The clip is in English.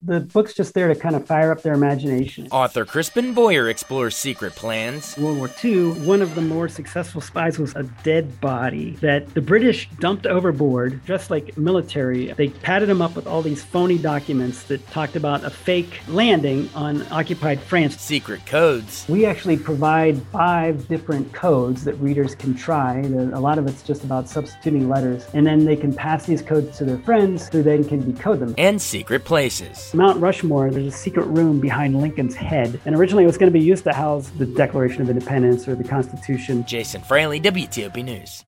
The book's just there to kind of fire up their imagination. Author Crispin Boyer explores secret plans. World War II, one of the more successful spies was a dead body that the British dumped overboard, just like military. They padded him up with all these phony documents that talked about a fake landing on occupied France. Secret codes. We actually provide 5 different codes that readers can try. A lot of it's just about substituting letters, and then they can pass these codes to their friends who then can decode them. And secret places. Mount Rushmore, there's a secret room behind Lincoln's head, and originally it was going to be used to house the Declaration of Independence or the Constitution. Jason Fraley, WTOP News.